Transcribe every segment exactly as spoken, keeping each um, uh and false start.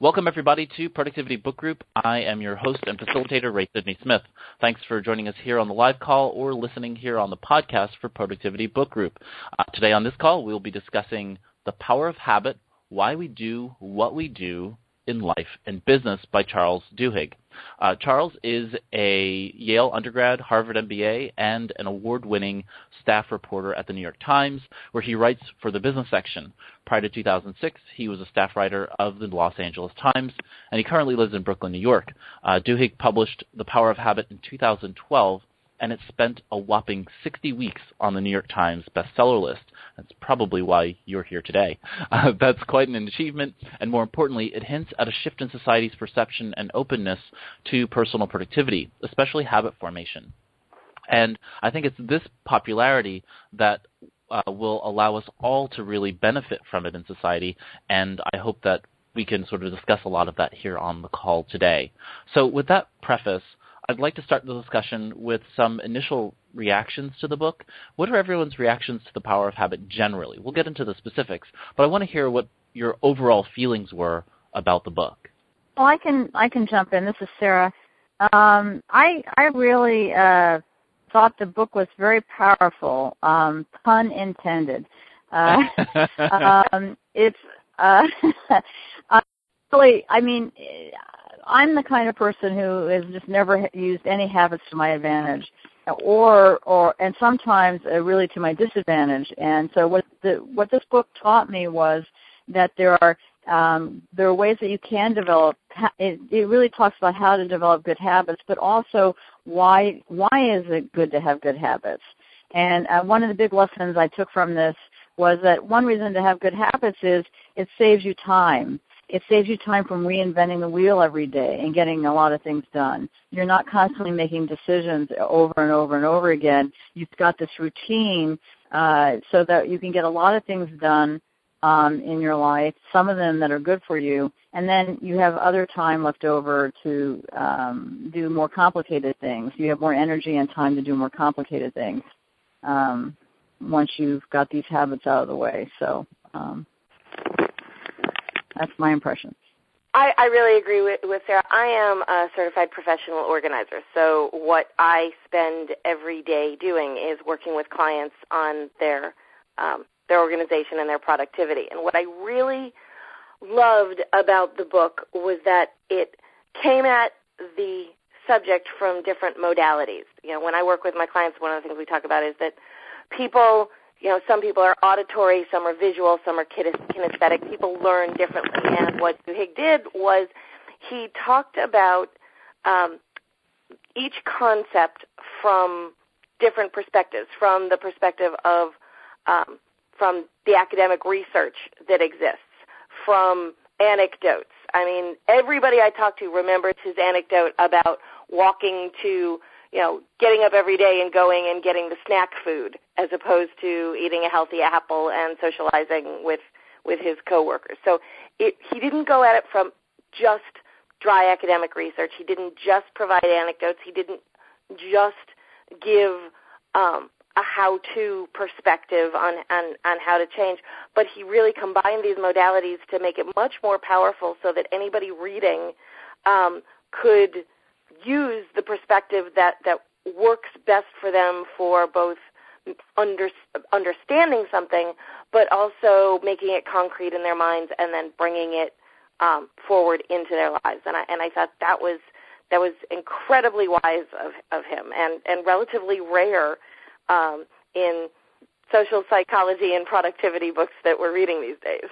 Welcome, everybody, to Productivity Book Group. I am your host and facilitator, Ray Sidney Smith. Thanks for joining us here on the live call or listening here on the podcast for Productivity Book Group. Uh, today on this call, we'll be discussing The Power of Habit, Why We Do What We Do in Life and Business by Charles Duhigg. Uh, Charles is a Yale undergrad, Harvard M B A, and an award-winning staff reporter at the New York Times, where he writes for the business section. Prior to two thousand six, he was a staff writer of the Los Angeles Times, and he currently lives in Brooklyn, New York. Uh, Duhigg published The Power of Habit in two thousand twelve, and it spent a whopping sixty weeks on the New York Times bestseller list. That's probably why you're here today. Uh, that's quite an achievement, and more importantly, it hints at a shift in society's perception and openness to personal productivity, especially habit formation. And I think it's this popularity that uh, will allow us all to really benefit from it in society, and I hope that we can sort of discuss a lot of that here on the call today. So with that preface, I'd like to start the discussion with some initial reactions to the book. What are everyone's reactions to The Power of Habit generally? We'll get into the specifics, but I want to hear what your overall feelings were about the book. Well, I can I can jump in. This is Sarah. Um, I I really uh, thought the book was very powerful, um, pun intended. Uh, um, it's uh, really, I mean, I'm the kind of person who has just never used any habits to my advantage, or or and sometimes uh, really to my disadvantage. And so what the what this book taught me was that there are um, there are ways that you can develop. It, it really talks about how to develop good habits, but also why why is it good to have good habits. And uh, one of the big lessons I took from this was that one reason to have good habits is it saves you time. It saves you time from reinventing the wheel every day and getting a lot of things done. You're not constantly making decisions over and over and over again. You've got this routine uh, so that you can get a lot of things done um, in your life, some of them that are good for you, and then you have other time left over to um, do more complicated things. You have more energy and time to do more complicated things um, once you've got these habits out of the way. So um, that's my impression. I, I really agree with, with Sarah. I am a certified professional organizer, so what I spend every day doing is working with clients on their um, their organization and their productivity. And what I really loved about the book was that it came at the subject from different modalities. You know, when I work with my clients, one of the things we talk about is that people, you know, some people are auditory, some are visual, some are kinesthetic. People learn differently. And what Duhigg did was he talked about um, each concept from different perspectives, from the perspective of um, from the academic research that exists, from anecdotes. I mean, everybody I talk to remembers his anecdote about walking to, you know, getting up every day and going and getting the snack food as opposed to eating a healthy apple and socializing with, with his coworkers. So it, he didn't go at it from just dry academic research. He didn't just provide anecdotes. He didn't just give um, a how-to perspective on, on, on how to change, but he really combined these modalities to make it much more powerful so that anybody reading um, could use the perspective that, that works best for them for both under, understanding something, but also making it concrete in their minds and then bringing it um, forward into their lives. And I, and I thought that was that was incredibly wise of, of him and, and relatively rare um, in social psychology and productivity books that we're reading these days.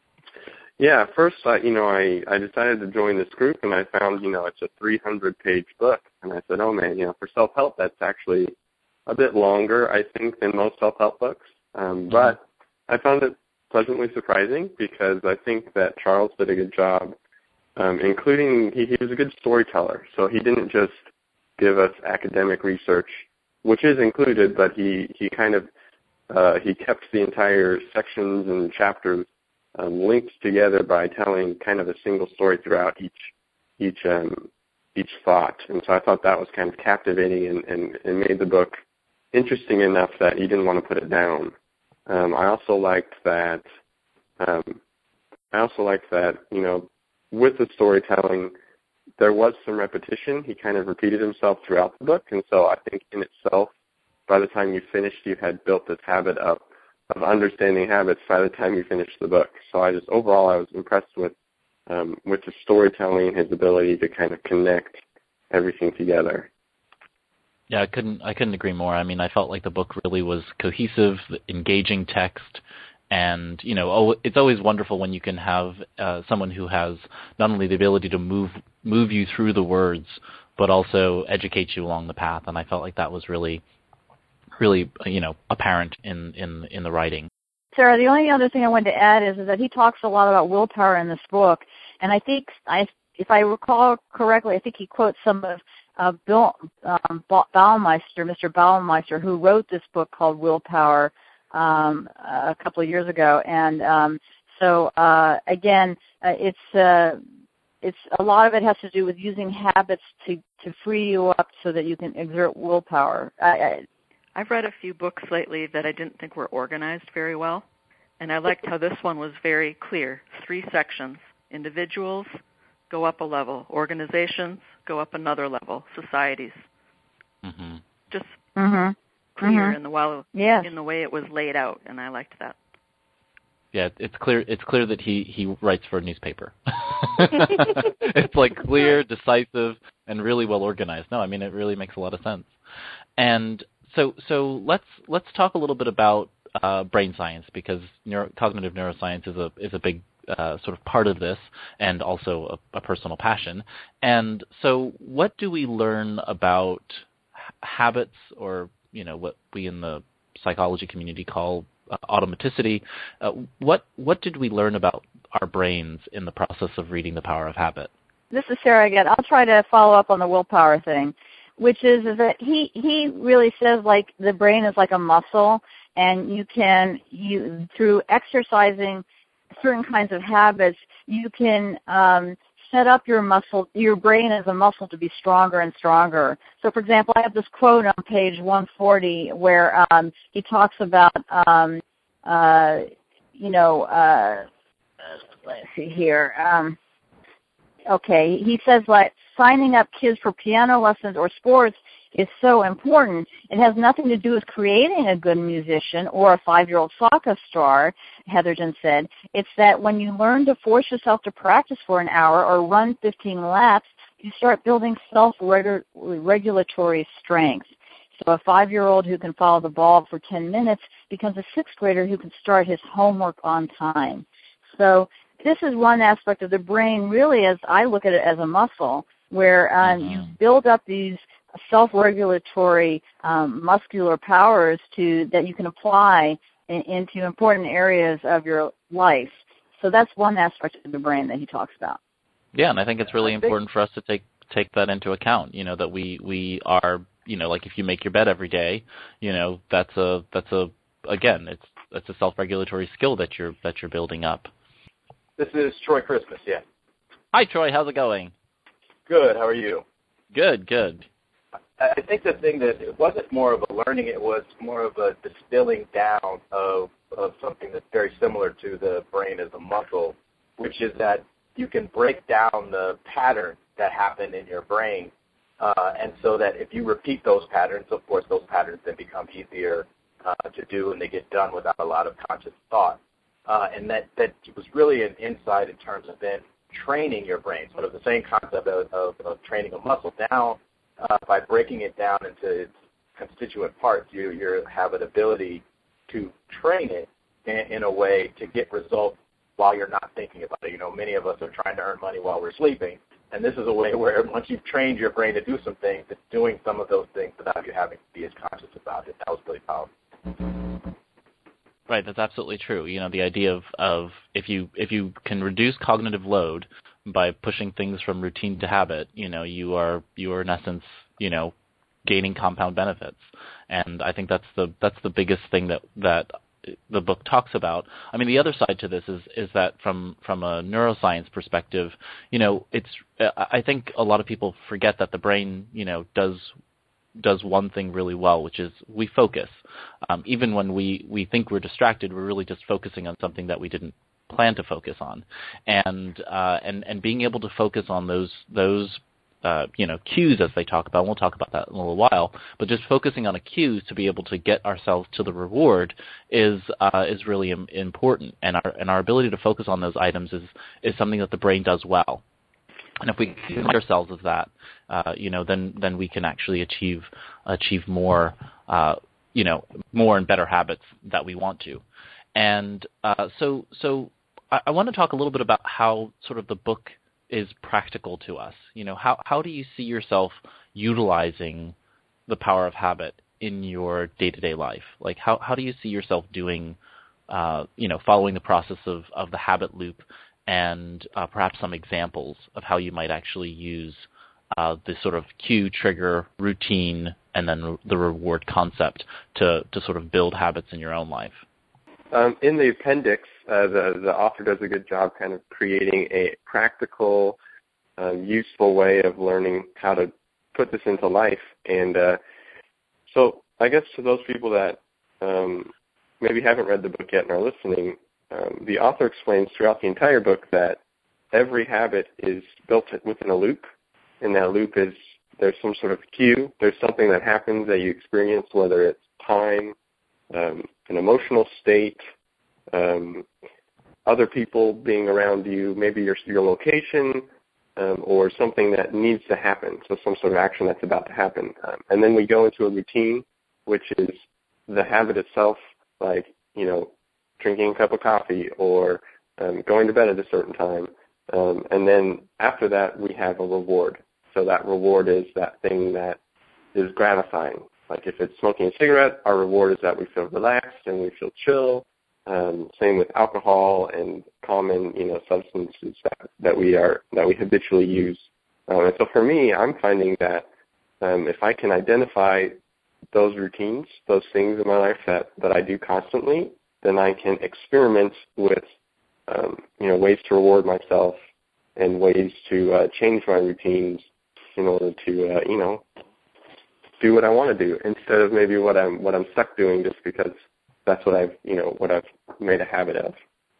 Yeah, first, uh, you know, I, I decided to join this group, and I found, you know, it's a three hundred page book. And I said, oh, man, you know, for self-help, that's actually a bit longer, I think, than most self-help books. Um, but I found it pleasantly surprising because I think that Charles did a good job, um, including he, he was a good storyteller. So he didn't just give us academic research, which is included, but he, he kind of uh, he kept the entire sections and chapters Um, linked together by telling kind of a single story throughout each each um, each thought. And so I thought that was kind of captivating and, and, and made the book interesting enough that you didn't want to put it down. Um, I also liked that um, I also liked that, you know, with the storytelling, there was some repetition. He kind of repeated himself throughout the book, and so I think in itself, by the time you finished, you had built this habit up of understanding habits by the time you finished the book. So I just, overall, I was impressed with um, with the storytelling, his ability to kind of connect everything together. Yeah, I couldn't I couldn't agree more. I mean, I felt like the book really was cohesive, engaging text, and you know, oh, it's always wonderful when you can have uh, someone who has not only the ability to move move you through the words, but also educate you along the path. And I felt like that was really, really, you know, apparent in in in the writing. Sarah, the only other thing I wanted to add is, is that he talks a lot about willpower in this book, and I think I, if I recall correctly, I think he quotes some of Uh, Bill um, Baumeister, Mister Baumeister, who wrote this book called Willpower um, a couple of years ago, and um, so uh, again, uh, it's uh, it's a lot of it has to do with using habits to, to free you up so that you can exert willpower. I, I, I've read a few books lately that I didn't think were organized very well, and I liked how this one was very clear. Three sections: individuals, go up a level; organizations, go up another level; societies. Mm-hmm. Just mm-hmm. clear mm-hmm. in the well, yes. in the way it was laid out, and I liked that. Yeah, it's clear. It's clear that he, he writes for a newspaper. It's like clear, decisive, and really well organized. No, I mean it really makes a lot of sense. And so so let's let's talk a little bit about uh, brain science, because neuro, cognitive neuroscience is a is a big Uh, sort of part of this, and also a, a personal passion. And so what do we learn about h- habits, or, you know, what we in the psychology community call uh, automaticity? Uh, what what did we learn about our brains in the process of reading The Power of Habit? This is Sarah again. I'll try to follow up on the willpower thing, which is, is that he, he really says, like, the brain is like a muscle, and you can, you through exercising certain kinds of habits, you can um, set up your muscle, your brain as a muscle to be stronger and stronger. So, for example, I have this quote on page one forty where um, he talks about, um, uh, you know, uh, let's see here. Um, okay, he says, like, signing up kids for piano lessons or sports is so important. It has nothing to do with creating a good musician or a five-year-old soccer star, Heatherton said. It's that when you learn to force yourself to practice for an hour or run fifteen laps, you start building self-regulatory strength. So a five-year-old who can follow the ball for ten minutes becomes a sixth grader who can start his homework on time. So this is one aspect of the brain, really, as I look at it, as a muscle, where um, mm-hmm. you build up these self-regulatory um, muscular powers to that you can apply in, into important areas of your life. So that's one aspect of the brain that he talks about. Yeah, and I think it's really important for us to take take that into account. You know, that we we are, you know, like if you make your bed every day, you know, that's a that's a again, it's it's a self-regulatory skill that you're that you're building up. This is Troy Christmas. Yeah. Hi, Troy. How's it going? Good. How are you? Good. Good. I think the thing that it wasn't more of a learning, it was more of a distilling down of, of something that's very similar to the brain as a muscle, which is that you can break down the patterns that happen in your brain. Uh, and so that if you repeat those patterns, of course, those patterns then become easier uh, to do, and they get done without a lot of conscious thought. Uh, and that, that was really an insight in terms of then training your brain, sort of the same concept of, of, of training a muscle. Now, Uh, by breaking it down into its constituent parts, you, you have an ability to train it in, in a way to get results while you're not thinking about it. You know, many of us are trying to earn money while we're sleeping, and this is a way where once you've trained your brain to do some things, it's doing some of those things without you having to be as conscious about it. That was really powerful. Right, that's absolutely true. You know, the idea of, of if you if you can reduce cognitive load by pushing things from routine to habit, you know, you are you are in essence, you know, gaining compound benefits. And I think that's the that's the biggest thing that that the book talks about. I mean, the other side to this is is that from from a neuroscience perspective, you know, it's I think a lot of people forget that the brain, you know, does does one thing really well, which is we focus. Um, even when we, we think we're distracted, we're really just focusing on something that we didn't plan to focus on, and uh, and and being able to focus on those those uh, you know cues as they talk about. We'll talk about that in a little while, but just focusing on a cue to be able to get ourselves to the reward is uh, is really im- important, and our and our ability to focus on those items is is something that the brain does well. And if we can remind ourselves of that, uh, you know, then then we can actually achieve achieve more, uh, you know, more and better habits that we want to. And uh, so so I, I want to talk a little bit about how sort of the book is practical to us. You know, how how do you see yourself utilizing the power of habit in your day-to-day life? Like, how how do you see yourself doing, uh, you know, following the process of, of the habit loop, and uh, perhaps some examples of how you might actually use uh, this sort of cue, trigger, routine, and then the reward concept to, to sort of build habits in your own life? Um, in the appendix, uh, the, the author does a good job kind of creating a practical, uh, useful way of learning how to put this into life. And uh, so I guess to those people that um, maybe haven't read the book yet and are listening, um, the author explains throughout the entire book that every habit is built within a loop, and that loop is there's some sort of cue, there's something that happens that you experience, whether it's time, um, an emotional state, um, other people being around you, maybe your your location, um, or something that needs to happen, so some sort of action that's about to happen. Um, and then we go into a routine, which is the habit itself, like, you know, drinking a cup of coffee or um, going to bed at a certain time. Um, and then after that, we have a reward. So that reward is that thing that is gratifying. Like if it's smoking a cigarette, our reward is that we feel relaxed and we feel chill. Um, same with alcohol and common, you know, substances that, that we are that we habitually use. Um, and so for me, I'm finding that um, if I can identify those routines, those things in my life that, that I do constantly, then I can experiment with, um, you know, ways to reward myself and ways to uh, change my routines in order to, uh, you know, do what I want to do instead of maybe what I'm what I'm stuck doing just because that's what I've you know what I've made a habit of.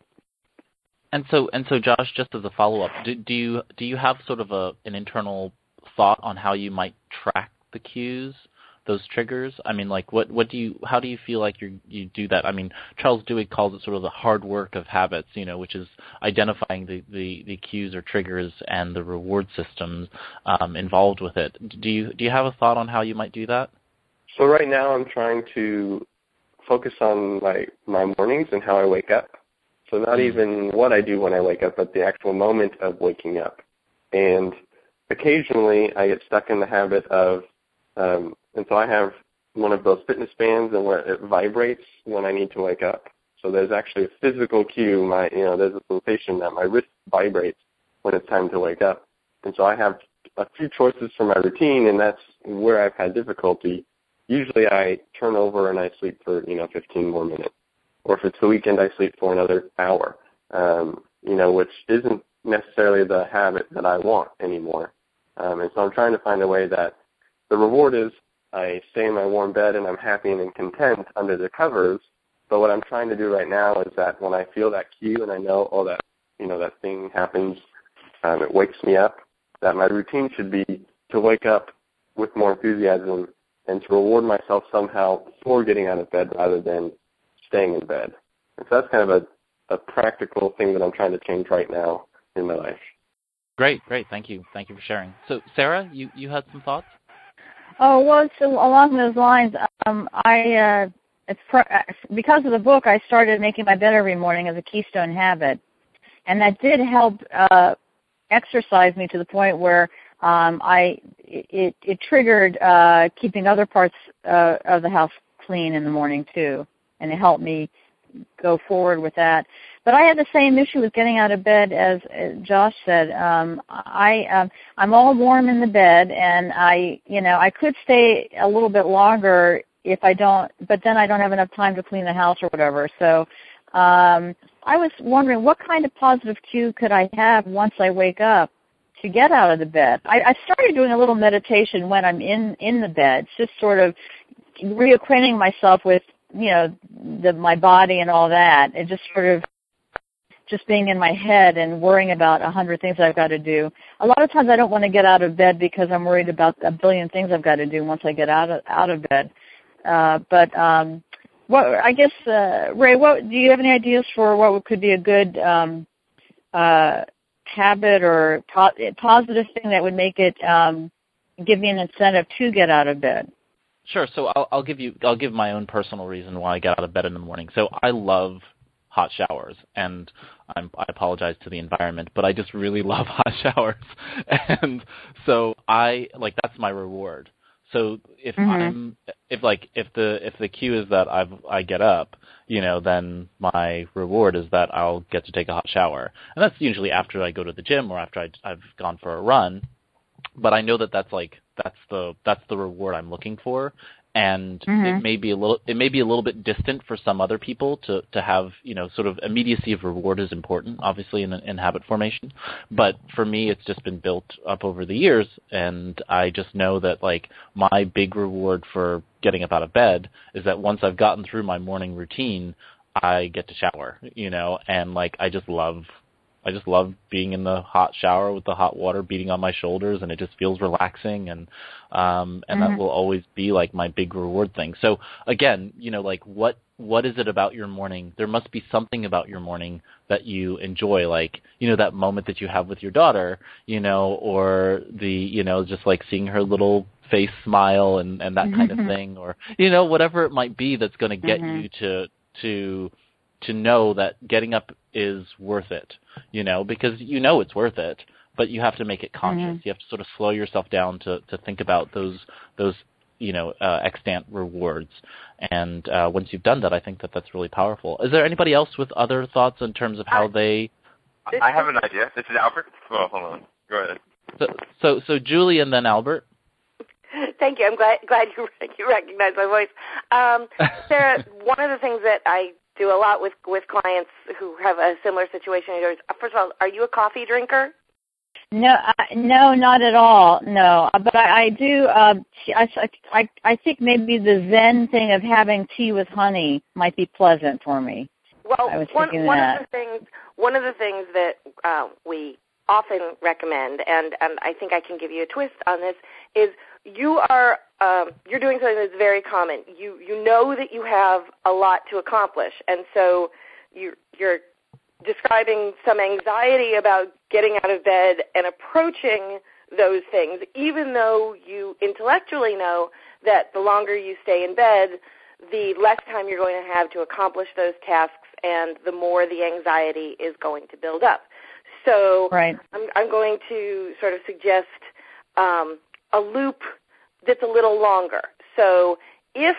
And so and so, Josh, just as a follow up, do, do you do you have sort of a an internal thought on how you might track the cues, those triggers? I mean, like what what do you how do you feel like you you do that? I mean, Charles Duhigg calls it sort of the hard work of habits, you know, which is identifying the, the, the cues or triggers and the reward systems um, involved with it. Do you do you have a thought on how you might do that? So right now, I'm trying to focus on like my mornings and how I wake up. So not mm. even what I do when I wake up, but the actual moment of waking up. And occasionally, I get stuck in the habit of um, And so I have one of those fitness bands, and where it vibrates when I need to wake up. So there's actually a physical cue. My, you know, there's a sensation that my wrist vibrates when it's time to wake up. And so I have a few choices for my routine, and that's where I've had difficulty. Usually I turn over and I sleep for, you know, fifteen more minutes. Or if it's the weekend, I sleep for another hour, um, you know, which isn't necessarily the habit that I want anymore. Um, and so I'm trying to find a way that the reward is I stay in my warm bed and I'm happy and content under the covers. But what I'm trying to do right now is that when I feel that cue and I know, oh, that, you know, that thing happens, um, it wakes me up, that my routine should be to wake up with more enthusiasm and to reward myself somehow for getting out of bed rather than staying in bed. And so that's kind of a, a practical thing that I'm trying to change right now in my life. Great, great. Thank you. Thank you for sharing. So, Sarah, you, you had some thoughts? Oh, well, so along those lines, um, I uh, it's pr- because of the book, I started making my bed every morning as a keystone habit, and that did help uh, exercise me to the point where um, I it, it triggered uh, keeping other parts uh, of the house clean in the morning too, and it helped me go forward with that. But I had the same issue with getting out of bed as, as Josh said. Um, I um, I'm all warm in the bed, and I you know I could stay a little bit longer if I don't, but then I don't have enough time to clean the house or whatever. So um, I was wondering what kind of positive cue could I have once I wake up to get out of the bed. I, I started doing a little meditation when I'm in in the bed, just sort of reacquainting myself with you know the, my body and all that, and just sort of just being in my head and worrying about a hundred things I've got to do. A lot of times I don't want to get out of bed because I'm worried about a billion things I've got to do once I get out of out of bed. Uh, but um, what I guess, uh, Ray, what do you have any ideas for what could be a good um, uh, habit or po- positive thing that would make it um, give me an incentive to get out of bed? Sure. So I'll, I'll give you I'll give my own personal reason why I get out of bed in the morning. So I love hot showers, and I'm, I apologize to the environment, but I just really love hot showers, and so I like that's my reward. So if mm-hmm. I'm if like if the if the cue is that I've I get up, you know, then my reward is that I'll get to take a hot shower, and that's usually after I go to the gym or after I, I've gone for a run. But I know that that's like that's the that's the reward I'm looking for, and mm-hmm. it may be a little it may be a little bit distant for some other people to, to have, you know, sort of immediacy of reward is important, obviously, in in habit formation. But for me, it's just been built up over the years, and I just know that like my big reward for getting up out of bed is that once I've gotten through my morning routine, I get to shower, you know, and like I just love. I just love being in the hot shower with the hot water beating on my shoulders, and it just feels relaxing, and um, and mm-hmm. that will always be like my big reward thing. So again, you know, like what what is it about your morning? There must be something about your morning that you enjoy, like, you know, that moment that you have with your daughter, you know, or the, you know, just like seeing her little face smile and, and that mm-hmm. kind of thing, or, you know, whatever it might be that's going to get mm-hmm. you to to to know that getting up is worth it, you know, because you know it's worth it, but you have to make it conscious. Mm-hmm. You have to sort of slow yourself down to, to think about those, those, you know, uh, extant rewards. And uh, once you've done that, I think that that's really powerful. Is there anybody else with other thoughts in terms of how they... I have an idea. This is Albert. Oh, hold on. Go ahead. So, so, so Julie and then Albert. Thank you. I'm glad glad you you recognize my voice. Um, Sarah, one of the things that I do a lot with, with clients who have a similar situation as yours. First of all, are you a coffee drinker? No, I, no, not at all. No, but I, I do. Uh, I, I, I think maybe the Zen thing of having tea with honey might be pleasant for me. Well, I was one, thinking one that. of the things, one of the things that uh, we often recommend, and, and I think I can give you a twist on this, is you are um, you're doing something that's very common. You you know that you have a lot to accomplish, and so you you're describing some anxiety about getting out of bed and approaching those things, even though you intellectually know that the longer you stay in bed, the less time you're going to have to accomplish those tasks, and the more the anxiety is going to build up. So right. I'm, I'm going to sort of suggest um, a loop that's a little longer. So if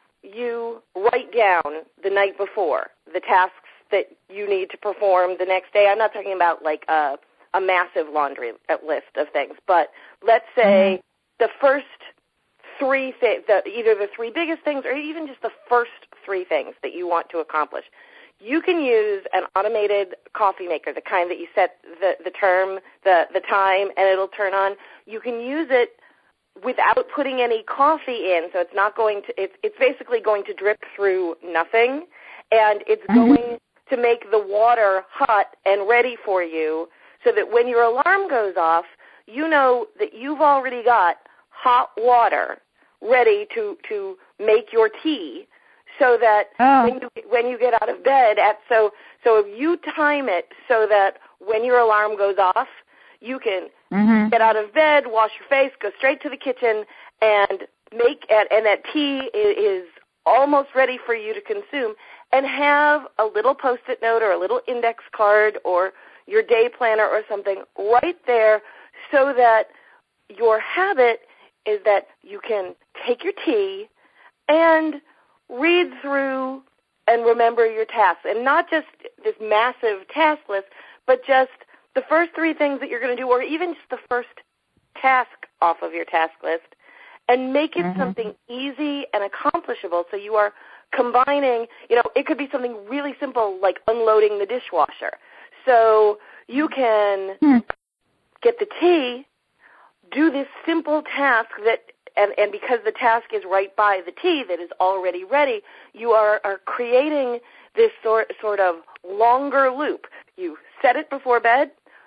you write down the night before the tasks that you need to perform the next day, I'm not talking about like a, a massive laundry list of things, but let's say mm-hmm. the first three things, the, either the three biggest things or even just the first three things that you want to accomplish. You can use an automated coffee maker, the kind that you set the, the term, the, the time, and it'll turn on. You can use it without putting any coffee in, so it's not going to, it's, it's basically going to drip through nothing, and it's mm-hmm. going to make the water hot and ready for you so that when your alarm goes off, you know that you've already got hot water ready to, to make your tea, so that oh. when you when you get out of bed at so so if you time it so that when your alarm goes off, you can mm-hmm. get out of bed, wash your face, go straight to the kitchen, and make and, and that tea is, is almost ready for you to consume, and have a little Post-it note or a little index card or your day planner or something right there, so that your habit is that you can take your tea and read through and remember your tasks, and not just this massive task list, but just the first three things that you're going to do, or even just the first task off of your task list, and make it mm-hmm. something easy and accomplishable. So you are combining, you know, it could be something really simple like unloading the dishwasher. So you can mm. get the tea, do this simple task that And, and because the task is right by the tea that is already ready, you are, are creating this sort, sort of longer loop. You set it before bed,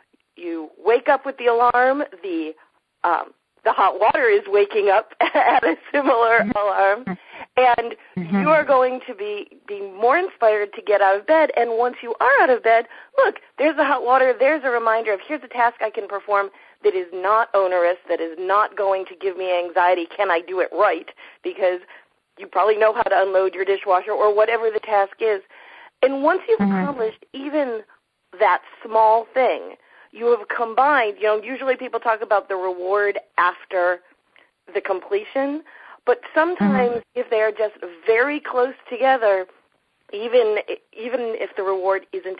you wake up with the alarm, the um, the hot water is waking up at a similar alarm, and mm-hmm. you are going to be, be more inspired to get out of bed. And once you are out of bed, look, there's the hot water, there's a reminder of here's a task I can perform that is not onerous, that is not going to give me anxiety. Can I do it right? Because you probably know how to unload your dishwasher or whatever the task is. And once you've mm-hmm. accomplished even that small thing, you have combined, you know, usually people talk about the reward after the completion, but sometimes mm-hmm. if they are just very close together, even even if the reward isn't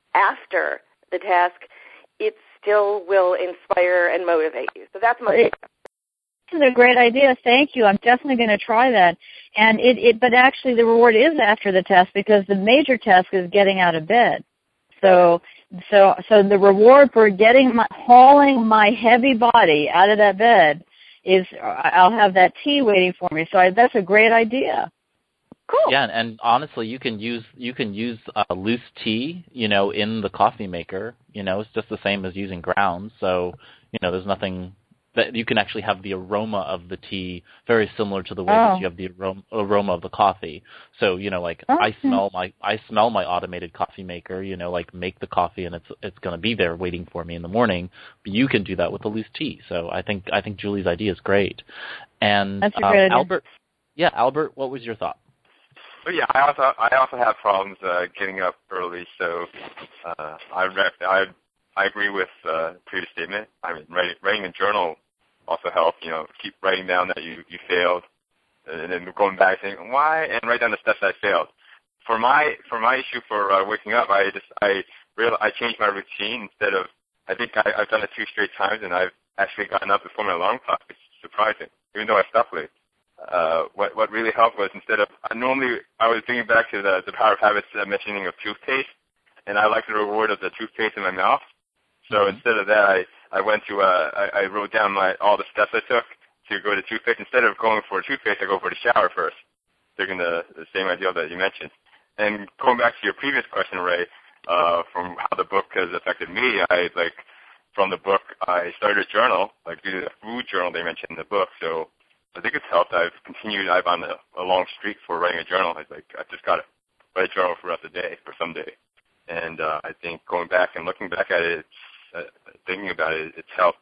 after the task, it still will inspire and motivate you. So that's my This is a great idea. Thank you. I'm definitely going to try that. And it, it, but actually the reward is after the task because the major task is getting out of bed. So, so, so the reward for getting my, hauling my heavy body out of that bed is I'll have that tea waiting for me. So I, that's a great idea. Cool. Yeah, and honestly, you can use you can use uh, loose tea, you know, in the coffee maker. You know, it's just the same as using grounds. So, you know, there's nothing that you can actually have the aroma of the tea very similar to the way oh. that you have the aroma, aroma of the coffee. So, you know, like okay. I smell my I smell my automated coffee maker. You know, like make the coffee and it's it's going to be there waiting for me in the morning. But you can do that with the loose tea. So I think I think Julie's idea is great. And That's a um, great idea. Albert, yeah, Albert, what was your thought? But yeah, I also I also have problems uh, getting up early, so uh, I I I agree with uh, the previous statement. I mean, writing, writing a journal also helps. You know, keep writing down that you, you failed, and then going back saying why, and write down the steps I failed. For my for my issue for uh, waking up, I just I real I changed my routine instead of I think I, I've done it two straight times, and I've actually gotten up before my alarm clock. It's surprising, even though I slept late. Uh, what what really helped was instead of uh, normally I was thinking back to the the Power of Habits uh, mentioning of toothpaste, and I like the reward of the toothpaste in my mouth. So mm-hmm. instead of that, I I went to uh I, I wrote down my all the steps I took to go to toothpaste. Instead of going for a toothpaste, I go for the shower first, taking the the same idea that you mentioned. And going back to your previous question, Ray, uh, from how the book has affected me, I like from the book I started a journal, like the food journal they mentioned in the book. So I think it's helped. I've continued. I'm on a, a long streak for writing a journal. I like I've just got to write a journal throughout the day for some day, and uh, I think going back and looking back at it, it's, uh, thinking about it, it's helped.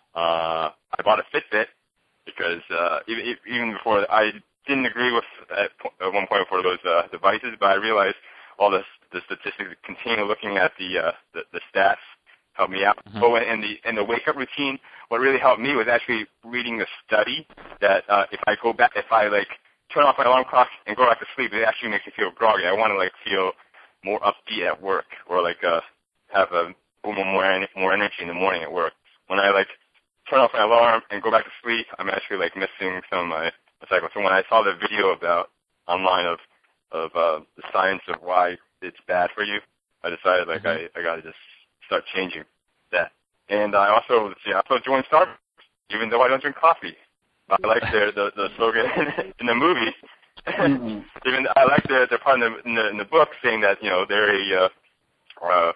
Uh, I bought a Fitbit because uh, even, even before I didn't agree with at, at one point for those uh, devices, but I realized all the the statistics contain looking at the uh, the, the stats helped me out. Mm-hmm. But in the in the wake up routine, what really helped me was actually reading a study that uh, if I go back, if I like turn off my alarm clock and go back to sleep, it actually makes me feel groggy. I want to like feel more upbeat at work, or like uh, have a more more energy in the morning at work. When I like turn off my alarm and go back to sleep, I'm actually like missing some of my cycles. So when I saw the video about online of of uh, the science of why it's bad for you, I decided like mm-hmm. I I got to just start changing that. And I also, see, I also joined Starbucks, even though I don't drink coffee. I like their the, the slogan in the movie. Mm-hmm. Even I like their their part in the, in the in the book saying that you know they're a uh, uh,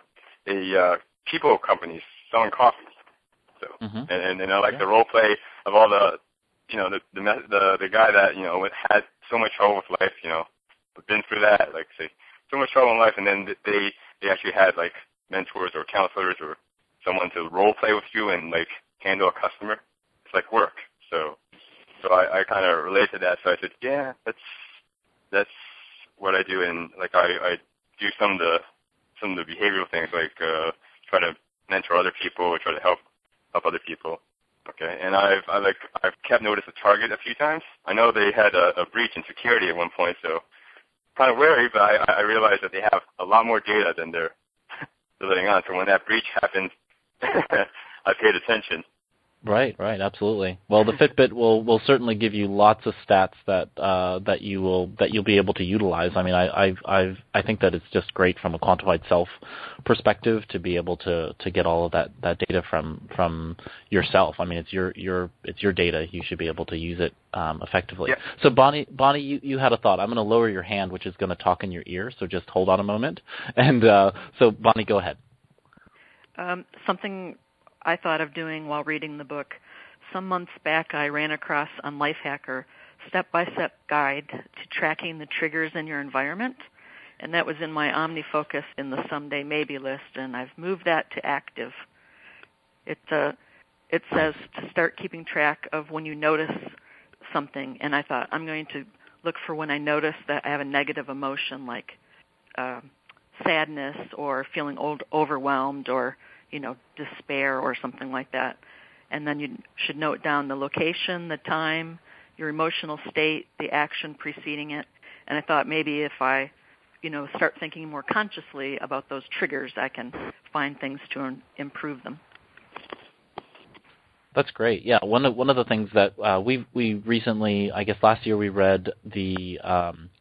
a uh, people company selling coffee. So mm-hmm. and and I like yeah. the role play of all the you know the the the the guy that you know had so much trouble with life, you know, been through that, like say so much trouble in life, and then they they actually had like mentors or counselors or someone to role play with you and like handle a customer. It's like work. So so I, I kind of relate to that. So I said, yeah, that's that's what I do. And like I, I do some of the some of the behavioral things, like uh, try to mentor other people or try to help help other people. Okay. And I've I like I've kept notice of Target a few times. I know they had a, a breach in security at one point, so kind of wary. But I, I realized that they have a lot more data than they're letting on. So when that breach happened, I paid attention, Right, right, absolutely. Well, the Fitbit will, will certainly give you lots of stats that uh, that you will that you'll be able to utilize. I mean, I I've, I've I think that it's just great from a quantified self perspective to be able to, to get all of that, that data from from yourself. I mean, it's your your it's your data. You should be able to use it um, effectively. Yeah. So, Bonnie, Bonnie, you, you had a thought. I'm going to lower your hand, which is going to talk in your ear. So just hold on a moment. And uh, so, Bonnie, go ahead. Um, something I thought of doing while reading the book. Some months back, I ran across on Lifehacker step-by-step guide to tracking the triggers in your environment, and that was in my OmniFocus in the Someday Maybe list, and I've moved that to active. It uh, it says to start keeping track of when you notice something, and I thought I'm going to look for when I notice that I have a negative emotion like uh, sadness or feeling old, overwhelmed or you know, despair or something like that. And then you should note down the location, the time, your emotional state, the action preceding it. And I thought maybe if I, you know, start thinking more consciously about those triggers, I can find things to improve them. That's great. Yeah, one of one of the things that uh, we we recently, I guess last year, we read the um,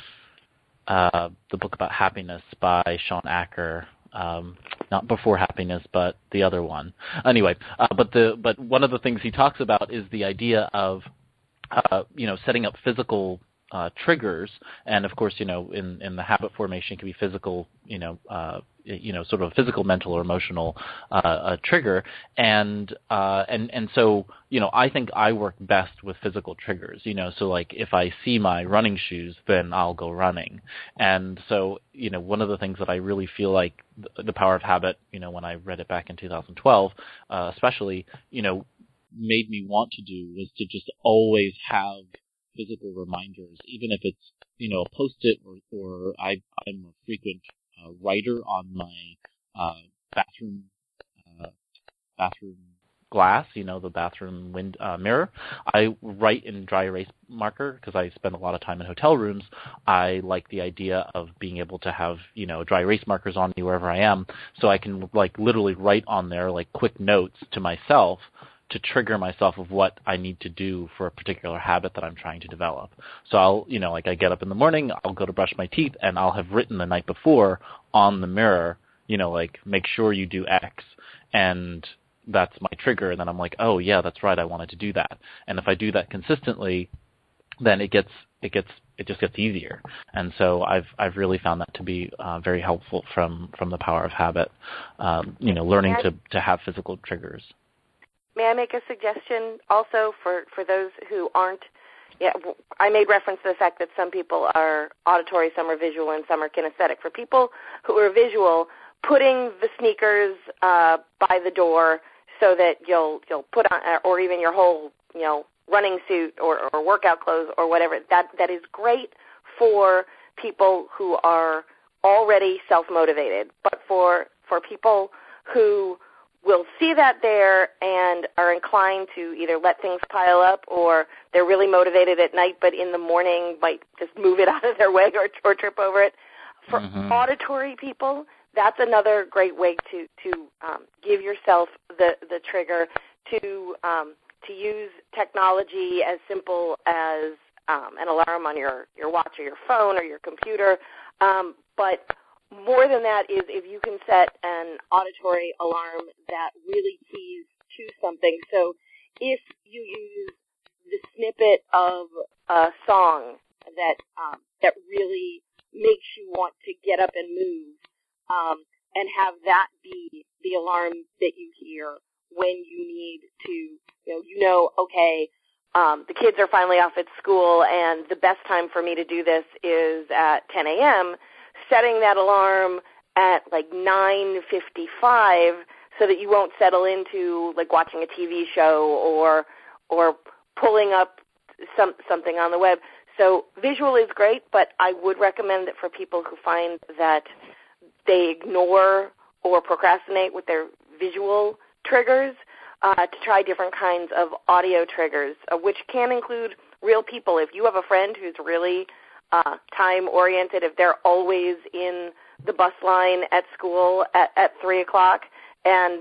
uh, the book about happiness by Sean Acker. Um, not Before Happiness, but the other one. Anyway, uh, but the but one of the things he talks about is the idea of uh, you know setting up physical uh, triggers, and of course, you know, in, in the habit formation, it can be physical, you know, uh, you know, sort of a physical, mental, or emotional uh, uh, trigger, and uh, and and so, you know, I think I work best with physical triggers, you know, so like if I see my running shoes, then I'll go running, and so, you know, one of the things that I really feel like the, the Power of Habit, you know, when I read it back in two thousand twelve, uh, especially, you know, made me want to do was to just always have physical reminders, even if it's, you know, a Post-it or, or I, I'm a frequent uh, writer on my uh, bathroom uh, bathroom glass, you know, the bathroom wind, uh, mirror. I write in dry erase marker because I spend a lot of time in hotel rooms. I like the idea of being able to have, you know, dry erase markers on me wherever I am, so I can like literally write on there like quick notes to myself to trigger myself of what I need to do for a particular habit that I'm trying to develop. So I'll, you know, like I get up in the morning, I'll go to brush my teeth, and I'll have written the night before on the mirror, you know, like make sure you do X, and that's my trigger. And then I'm like, oh yeah, that's right, I wanted to do that. And if I do that consistently, then it gets it gets it just gets easier. And so I've I've really found that to be uh, very helpful from from the Power of Habit. Um, you know, learning to to have physical triggers. May I make a suggestion also for, for those who aren't? Yeah, I made reference to the fact that some people are auditory, some are visual, and some are kinesthetic. For people who are visual, putting the sneakers uh, by the door so that you'll you'll put on, or even your whole you know running suit or, or workout clothes or whatever. That that is great for people who are already self-motivated. But for for people who will see that there and are inclined to either let things pile up, or they're really motivated at night but in the morning might just move it out of their way or, or trip over it. For mm-hmm. auditory people, that's another great way to, to um, give yourself the, the trigger to um, to use technology as simple as um, an alarm on your, your watch or your phone or your computer. Um, but more than that is if you can set an auditory alarm that really keys to something. So if you use the snippet of a song that um, that really makes you want to get up and move, um, and have that be the alarm that you hear when you need to, you know, you know, okay, um, the kids are finally off at school, and the best time for me to do this is at ten a.m., setting that alarm at like nine fifty-five so that you won't settle into like watching a T V show or or pulling up some something on the web. So visual is great, but I would recommend that for people who find that they ignore or procrastinate with their visual triggers, uh, to try different kinds of audio triggers, uh, which can include real people. If you have a friend who's really uh, time-oriented, if they're always in the bus line at school at, at three o'clock, and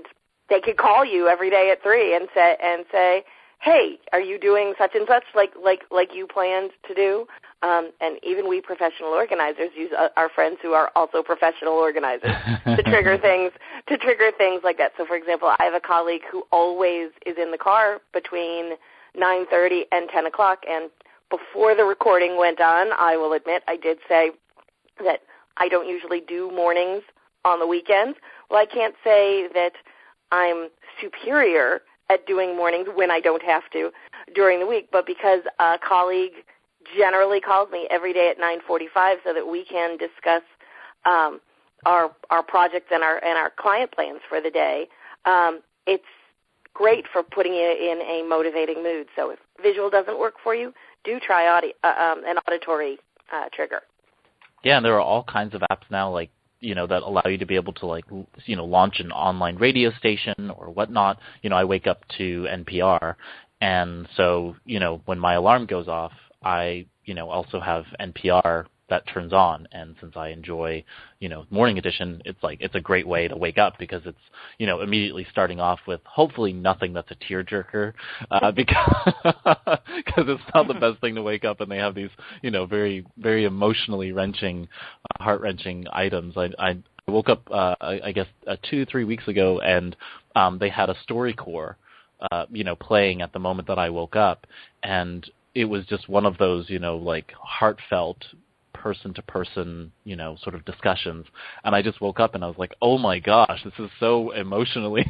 they could call you every day at three and say and say, hey, are you doing such and such like like like you planned to do? Um, and even we professional organizers use uh, our friends who are also professional organizers to trigger things to trigger things like that. So, for example, I have a colleague who always is in the car between nine thirty and ten o'clock. And before the recording went on, I will admit I did say that I don't usually do mornings on the weekends. Well, I can't say that I'm superior at doing mornings when I don't have to during the week, but because a colleague generally calls me every day at nine forty-five so that we can discuss um, our our projects and our and our client plans for the day, um, it's great for putting you in a motivating mood. So if visual doesn't work for you, do try audi- uh, um, an auditory uh, trigger. Yeah, and there are all kinds of apps now, like, you know, that allow you to be able to, like, you know, launch an online radio station or whatnot. You know, I wake up to N P R, and so, you know, when my alarm goes off, I, you know, also have N P R that turns on. And since I enjoy, you know, morning edition, it's like, it's a great way to wake up because it's, you know, immediately starting off with hopefully nothing that's a tearjerker, uh, because, because it's not the best thing to wake up and they have these, you know, very, very emotionally wrenching, uh, heart wrenching items. I, I woke up, uh, I, I guess, uh, two, three weeks ago and, um, they had a StoryCorps, uh, you know, playing at the moment that I woke up, and it was just one of those, you know, like heartfelt, person-to-person, you know, sort of discussions. And I just woke up and I was like, oh my gosh, this is so emotionally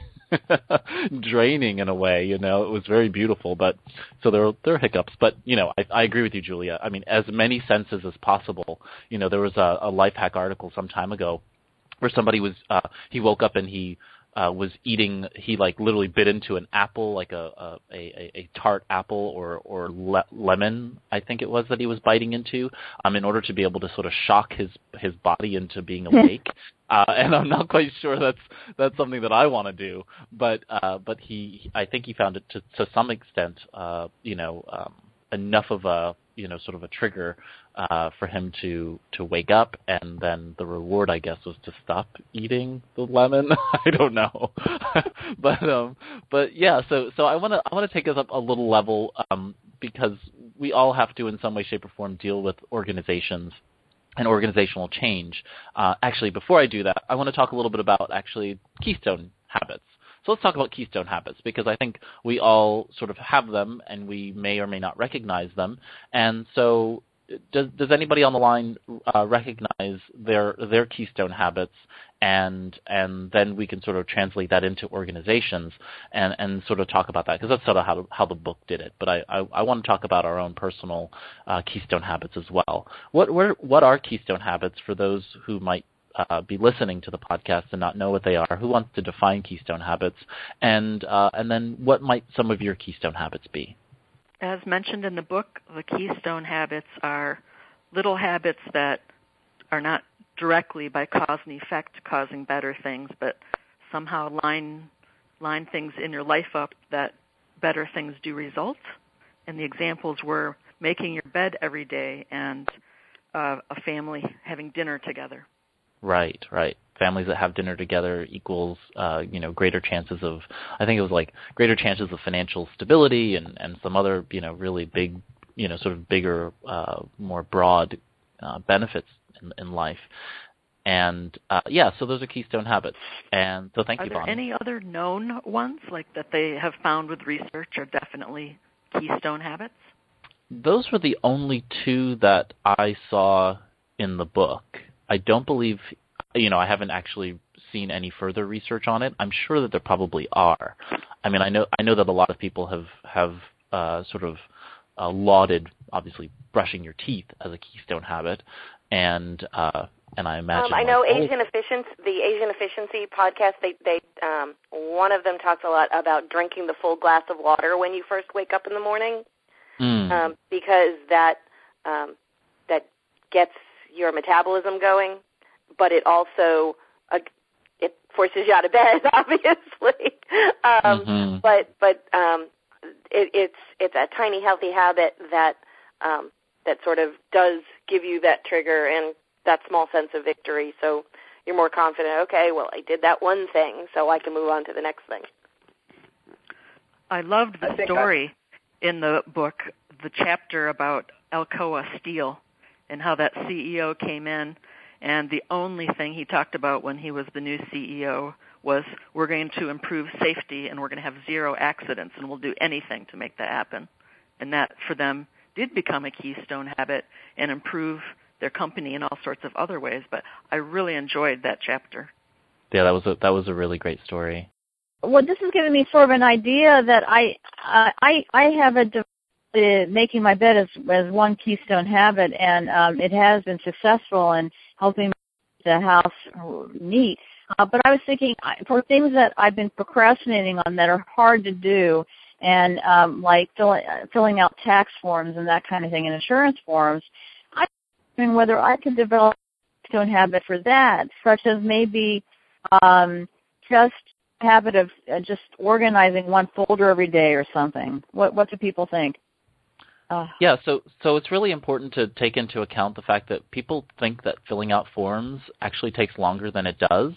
draining in a way, you know. It was very beautiful, but so there were, there are hiccups. But, you know, I, I agree with you, Julia. I mean, as many senses as possible. You know, there was a, a Life Hack article some time ago where somebody was, uh, he woke up and he Uh, was eating, he like literally bit into an apple, like a a, a, a tart apple or or le- lemon, I think it was that he was biting into, um, in order to be able to sort of shock his his body into being awake. uh, and I'm not quite sure that's that's something that I want to do, but uh, but he, I think he found it to to some extent, uh, you know, um, enough of a, you know, sort of a trigger uh, for him to, to wake up, and then the reward, I guess, was to stop eating the lemon. I don't know, but um, but yeah. So so I want to I want to take us up a little level, um, because we all have to, in some way, shape, or form, deal with organizations and organizational change. Uh, actually, before I do that, I want to talk a little bit about actually keystone habits. So let's talk about keystone habits, because I think we all sort of have them and we may or may not recognize them. And so does, does anybody on the line uh, recognize their their keystone habits? And and then we can sort of translate that into organizations and, and sort of talk about that, because that's sort of how, how the book did it. But I, I, I want to talk about our own personal uh, keystone habits as well. What, what, what are keystone habits for those who might Uh, be listening to the podcast and not know what they are? Who wants to define keystone habits? And uh, and then what might some of your keystone habits be? As mentioned in the book, the keystone habits are little habits that are not directly by cause and effect causing better things, but somehow line line things in your life up that better things do result. And the examples were making your bed every day and uh, a family having dinner together. Right, right. Families that have dinner together equals, uh, you know, greater chances of, I think it was like greater chances of financial stability and, and some other, you know, really big, you know, sort of bigger, uh, more broad uh, benefits in, in life. And, uh, yeah, so those are keystone habits. And so thank are you, there Bonnie. Any other known ones, like that they have found with research are definitely keystone habits? Those were the only two that I saw in the book. I don't believe, you know, I haven't actually seen any further research on it. I'm sure that there probably are. I mean, I know I know that a lot of people have have uh, sort of uh, lauded, obviously, brushing your teeth as a keystone habit, and uh, and I imagine. Um, I know like, Asian Efficiency, the Asian Efficiency podcast. They they um, one of them talks a lot about drinking the full glass of water when you first wake up in the morning, mm. um, because that um, that gets your metabolism going, but it also uh, it forces you out of bed, obviously. um, mm-hmm. But but um, it, it's it's a tiny healthy habit that um, that sort of does give you that trigger and that small sense of victory. So you're more confident. Okay, well, I did that one thing, so I can move on to the next thing. I loved the I story I... in the book, the chapter about Alcoa Steel and how that C E O came in, and the only thing he talked about when he was the new C E O was, we're going to improve safety and we're going to have zero accidents, and we'll do anything to make that happen. And that, for them, did become a keystone habit and improve their company in all sorts of other ways. But I really enjoyed that chapter. Yeah, that was a, that was a really great story. Well, this is giving me sort of an idea that I uh, I I have a uh, making my bed as as one keystone habit, and um, it has been successful in helping the house neat. Uh, but I was thinking, for things that I've been procrastinating on that are hard to do, and um, like fill, filling out tax forms and that kind of thing, and insurance forms, I'm wondering whether I could develop a keystone habit for that, such as maybe um, just a habit of uh, just organizing one folder every day or something. What what do people think? Uh, yeah, so so it's really important to take into account the fact that people think that filling out forms actually takes longer than it does.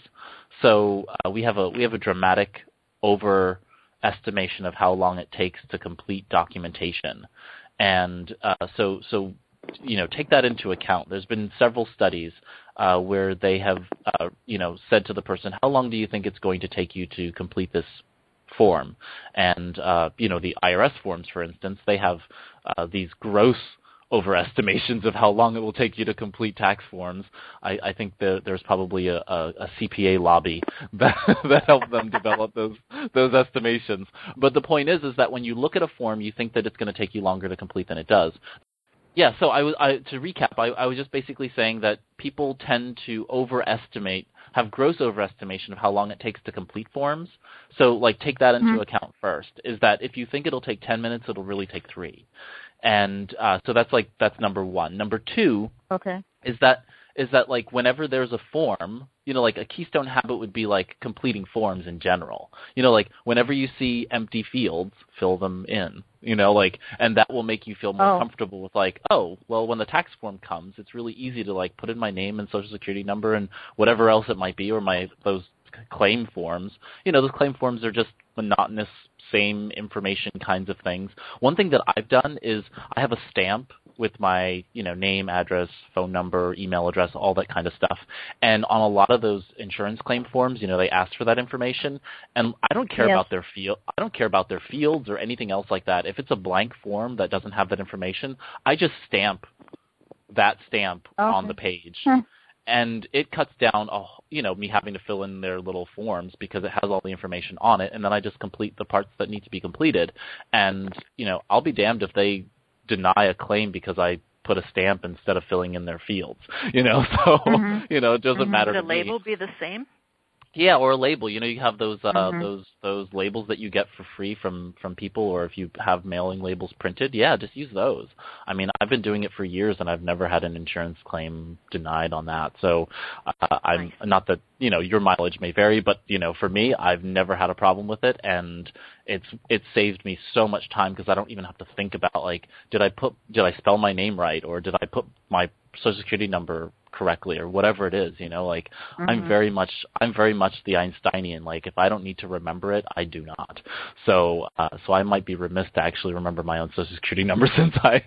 So uh, we have a we have a dramatic overestimation of how long it takes to complete documentation, and uh, so so you know take that into account. There's been several studies uh, where they have uh, you know said to the person, how long do you think it's going to take you to complete this form? And uh, you know the I R S forms, for instance, they have uh, these gross overestimations of how long it will take you to complete tax forms. I, I think that there's probably a, a, a C P A lobby that, that helped them develop those those estimations. But the point is, is that when you look at a form, you think that it's going to take you longer to complete than it does. Yeah, so I was I, to recap, I, I was just basically saying that people tend to overestimate, have gross overestimation of how long it takes to complete forms. So, like, take that into mm-hmm. account first. Is that if you think it'll take ten minutes, it'll really take three, and uh, so that's like that's number one. Number two, okay, is that is that like whenever there's a form, you know, like a keystone habit would be like completing forms in general. You know, like whenever you see empty fields, fill them in. You know, like, and that will make you feel more oh. comfortable with like, oh, well, when the tax form comes, it's really easy to like put in my name and social security number and whatever else it might be, or my those claim forms. You know, those claim forms are just monotonous, same information kinds of things. One thing that I've done is I have a stamp with my, you know, name, address, phone number, email address, all that kind of stuff. And on a lot of those insurance claim forms, you know, they ask for that information. And I don't care yes. about their field. I don't care about their fields or anything else like that. If it's a blank form that doesn't have that information, I just stamp that stamp okay. on the page. Huh. And it cuts down, a, you know, me having to fill in their little forms because it has all the information on it. And then I just complete the parts that need to be completed. And, you know, I'll be damned if they deny a claim because I put a stamp instead of filling in their fields, you know, so, mm-hmm. you know, it doesn't mm-hmm. matter Would to the label me. be the same? Yeah, or a label. You know, you have those uh, mm-hmm. those those labels that you get for free from, from people, or if you have mailing labels printed, yeah, just use those. I mean, I've been doing it for years, and I've never had an insurance claim denied on that. So uh, I'm not that, you know, your mileage may vary, but, you know, for me, I've never had a problem with it, and it's it's saved me so much time because I don't even have to think about, like, did I put did I spell my name right, or did I put my social security number correctly, or whatever it is, you know, like mm-hmm. I'm very much, I'm very much the Einsteinian. Like if I don't need to remember it, I do not. So, uh, so I might be remiss to actually remember my own social security number since I,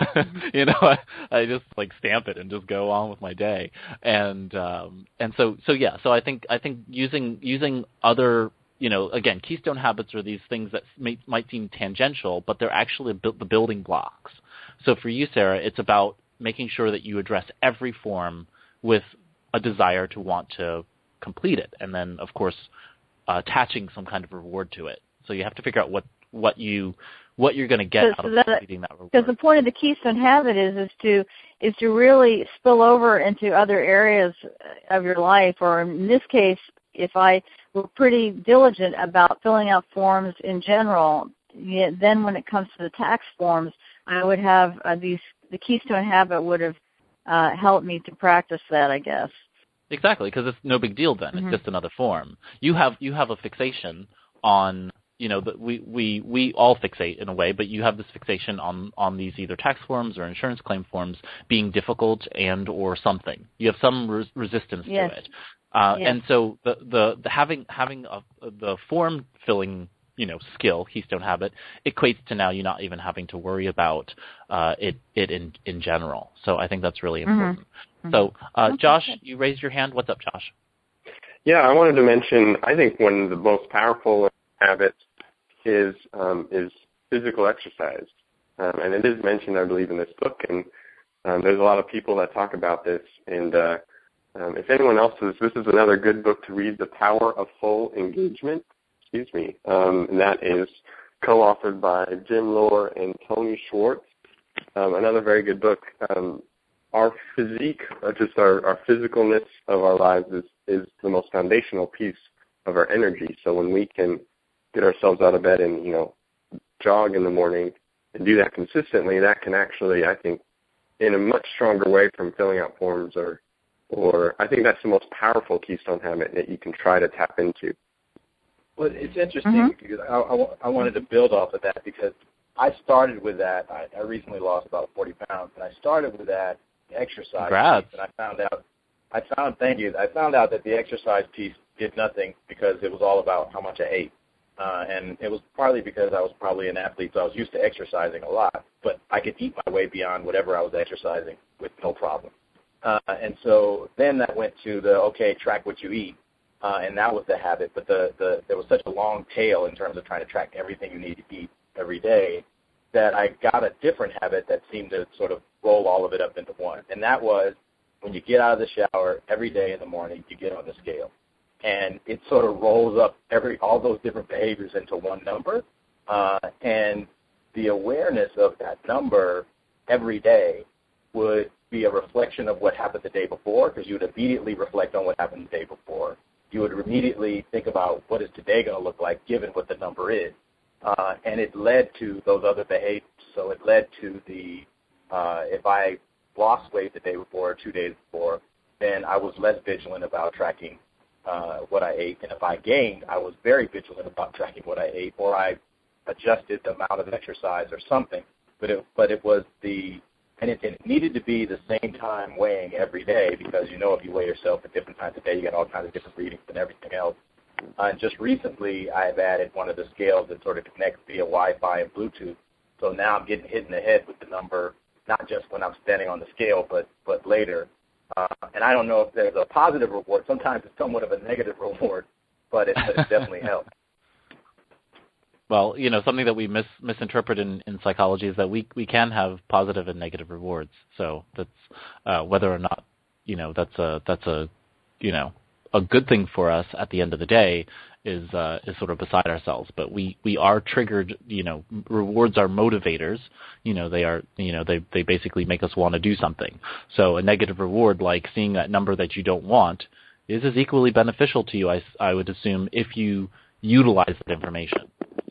you know, I, I just like stamp it and just go on with my day. And, um, and so, so yeah, so I think, I think using, using other, you know, again, keystone habits are these things that may, might seem tangential, but they're actually the building blocks. So for you, Sarah, it's about making sure that you address every form with a desire to want to complete it, and then, of course, uh, attaching some kind of reward to it. So you have to figure out what, what you what you're going to get so out of that, completing that reward. Because the point of the keystone habit is is to is to really spill over into other areas of your life, or in this case, if I were pretty diligent about filling out forms in general, yeah, then when it comes to the tax forms, I would have uh, these. The keystone habit would have uh, helped me to practice that, I guess. Exactly, because it's no big deal then. Mm-hmm. It's just another form. You have you have a fixation on, you know, that we, we, we all fixate in a way, but you have this fixation on, on these either tax forms or insurance claim forms being difficult and or something. You have some res- resistance yes. to it. Uh, Yeah. And so the, the, the having having a, the form filling you know skill, Keystone Habit, equates to now you not even having to worry about uh, it it in in general. So I think that's really important. Mm-hmm. So uh, Okay, Josh, good. you raised your hand. What's up, Josh? Yeah, I wanted to mention, I think one of the most powerful habits is um, is physical exercise. Um, and it is mentioned, I believe, in this book. And um, there's a lot of people that talk about this. And uh, um, if anyone else is, this is another good book to read, The Power of Full Engagement. Excuse me. Um, and that is co-authored by Jim Lohr and Tony Schwartz. Um, another very good book. Um, our physique, uh, just our, our physicalness of our lives is, is the most foundational piece of our energy. So when we can get ourselves out of bed and, you know, jog in the morning and do that consistently, that can actually, I think, in a much stronger way from filling out forms or, or I think that's the most powerful Keystone habit that you can try to tap into. Well, it's interesting Mm-hmm. because I, I, I wanted to build off of that because I started with that. I, I recently lost about forty pounds, and I started with that exercise Congrats. piece, and I found out, I found, thank you, I found out that the exercise piece did nothing because it was all about how much I ate. Uh, and it was partly because I was probably an athlete, so I was used to exercising a lot, but I could eat my way beyond whatever I was exercising with no problem. Uh, and so then that went to the, okay, track what you eat, uh, and that was the habit, but the, the there was such a long tail in terms of trying to track everything you need to eat every day that I got a different habit that seemed to sort of roll all of it up into one, and that was when you get out of the shower every day in the morning, you get on the scale. And it sort of rolls up every all those different behaviors into one number. Uh, and the awareness of that number every day would be a reflection of what happened the day before, because you would immediately reflect on what happened the day before. You would immediately think about what is today going to look like given what the number is. Uh, and it led to those other behaviors. So it led to the, uh, if I lost weight the day before or two days before, then I was less vigilant about tracking Uh, what I ate, and if I gained, I was very vigilant about tracking what I ate, or I adjusted the amount of exercise or something. But it, but it was the, and it, it needed to be the same time weighing every day, because you know if you weigh yourself at different times of day, you get all kinds of different readings and everything else. Uh, and just recently, I've added one of the scales that sort of connects via Wi-Fi and Bluetooth. So now I'm getting hit in the head with the number, not just when I'm standing on the scale, but but later. Uh, and I don't know if there's a positive reward. Sometimes it's somewhat of a negative reward, but it, but it definitely helps. Well, you know, something that we mis- misinterpret in, in psychology is that we we can have positive and negative rewards. So that's uh, whether or not, you know, that's a that's a you know a good thing for us at the end of the day is uh, is sort of beside ourselves. But we, we are triggered. You know, rewards are motivators. You know, they are. You know, they they basically make us want to do something. So a negative reward, like seeing that number that you don't want, is as equally beneficial to you. I, I would assume if you utilize that information.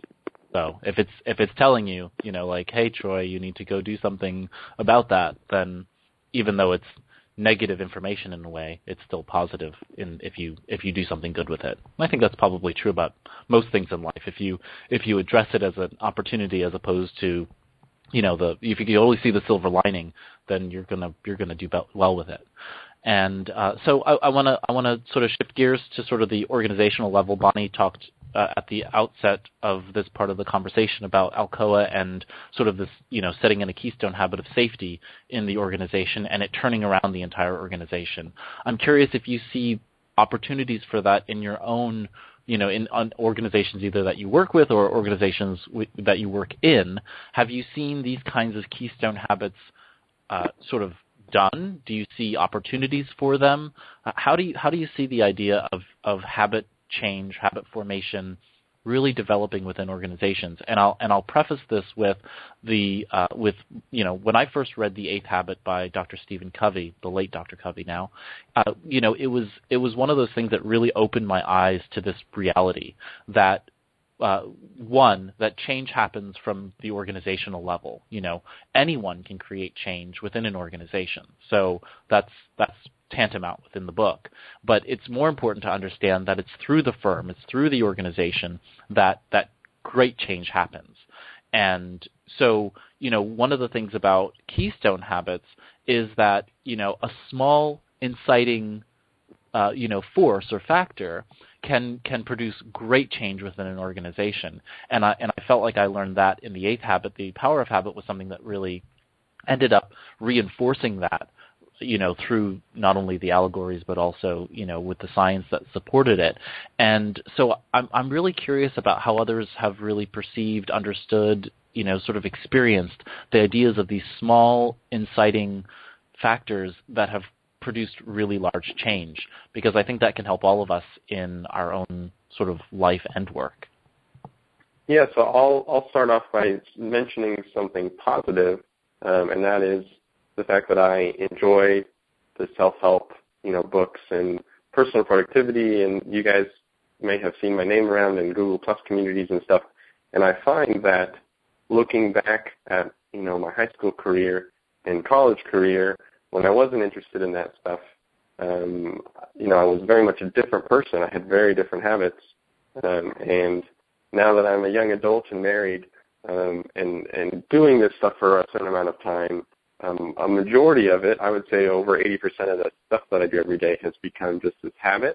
So if it's if it's telling you, you know, like, hey Troy, you need to go do something about that, then even though it's negative information in a way, it's still positive in if you if you do something good with it. And I think that's probably true about most things in life. If you if you address it as an opportunity as opposed to, you know, the if you can only see the silver lining, then you're gonna you're gonna do well with it. And uh, so I want to I want to sort of shift gears to sort of the organizational level. Bonnie talked uh, at the outset of this part of the conversation about Alcoa and sort of this, you know, setting in a keystone habit of safety in the organization and it turning around the entire organization. I'm curious if you see opportunities for that in your own, you know, in on organizations either that you work with or organizations w- that you work in. Have you seen these kinds of keystone habits uh, sort of done? Do you see opportunities for them? Uh, how do you how do you see the idea of, of habit change, habit formation, really developing within organizations? And I'll and I'll preface this with the uh, with you know when I first read The Eighth Habit by Doctor Stephen Covey, the late Doctor Covey now, uh, you know it was it was one of those things that really opened my eyes to this reality that. Uh, one, that change happens from the organizational level. You know, anyone can create change within an organization. So that's that's tantamount within the book. But it's more important to understand that it's through the firm, it's through the organization that that great change happens. And so, you know, one of the things about keystone habits is that, you know, a small inciting uh, you know, force or factor can can produce great change within an organization. And I and I felt like I learned that in the Eighth Habit. The Power of Habit was something that really ended up reinforcing that, you know, through not only the allegories but also, you know, with the science that supported it. And so I'm I'm really curious about how others have really perceived, understood, you know, sort of experienced the ideas of these small inciting factors that have produced really large change, because I think that can help all of us in our own sort of life and work. Yeah, so I'll I'll start off by mentioning something positive, um, and that is the fact that I enjoy the self-help, you know, books and personal productivity, and you guys may have seen my name around in Google Plus communities and stuff, and I find that looking back at, you know, my high school career and college career, when I wasn't interested in that stuff, um, you know, I was very much a different person. I had very different habits. Um, and now that I'm a young adult and married um, and, and doing this stuff for a certain amount of time, um, a majority of it, I would say over eighty percent of the stuff that I do every day has become just this habit.